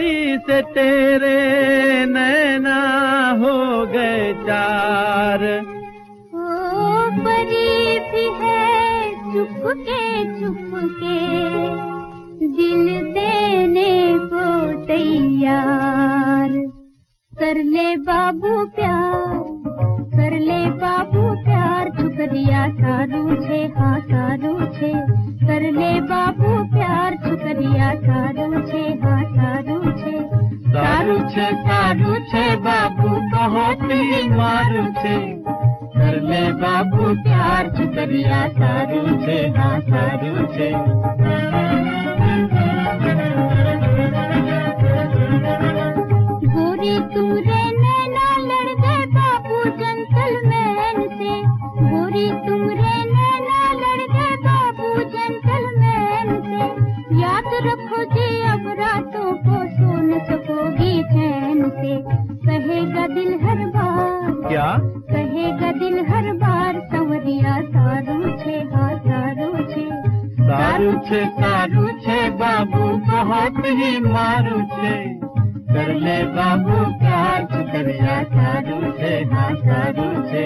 परी से तेरे नैना हो गए चार। ओ परी भी है चुपके चुपके दिल देने को तैयार। कर ले बाबू प्यार, कर ले बाबू प्यार, शुक्रिया सारू छे, हाँ सारू छे। कर ले बाबू प्यार, शुक्रिया सारू छे, हाँ सारू छे। सारू छे बाबू बहुत ही मारू छे। कर ले बाबू प्यार, शुक्रिया सारू छे, हाँ सारू छे। गोरी तुमरे नैना लड़ गए बाबू जेंटलमैन से। गोरी तुमरे नैना लड़ गए बाबू जेंटलमैन से। याद रखो जी अब रातों को सो न सकोगी चैन से। कहेगा दिल हर बार, क्या कहेगा दिल हर बार, संवरिया सारू छे, हाँ सारू छे। सारू छे बाबू बहुत ही मारू छे। कर ले बाबू प्यार, शुक्रिया सारू छे, हाँ सारू छे।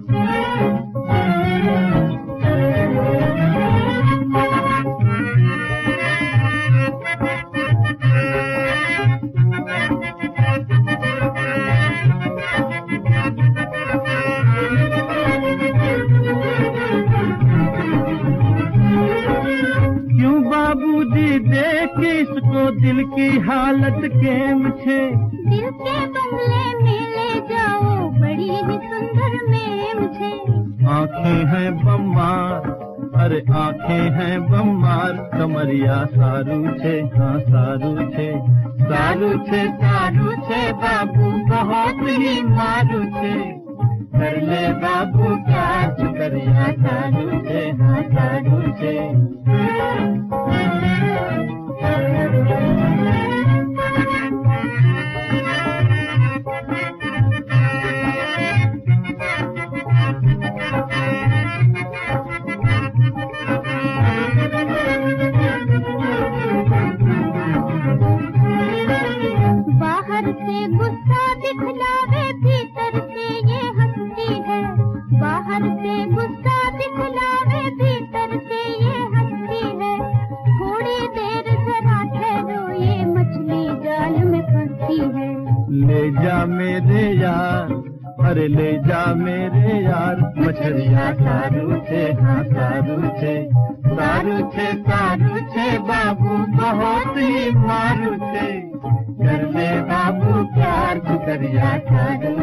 क्यों बाबूजी देख इसको दिल की हालत केम छे। दिल के बंगले में ले जाओ, बड़ी ही सुंदर मेम छे। आँखें हैं बम्मार, अरे आँखें हैं बम्मार, कमरिया सारू छे, हाँ सारू छे। सारू छे बाबू बहुत ही मारू छे। कर ले बाबू प्यार, शुक्रिया सारू छे, हाँ सारू छे। बाहर से गुस्सा दिखलावे, भीतर से ये हंसती है। बाहर से गुस्सा दिखलावे, भीतर से ये हंसती है। थोड़ी देर जरा ठहरो, ये मछली जाल में फंसी है। ले जा मेरे यार, अरे ले जा मेरे यार, मछलिया सारू छे, हाँ सारू छे। सारू छे बाबू बहुत ही मारू छे। कर ले बाबू प्यार, शुक्रिया सारू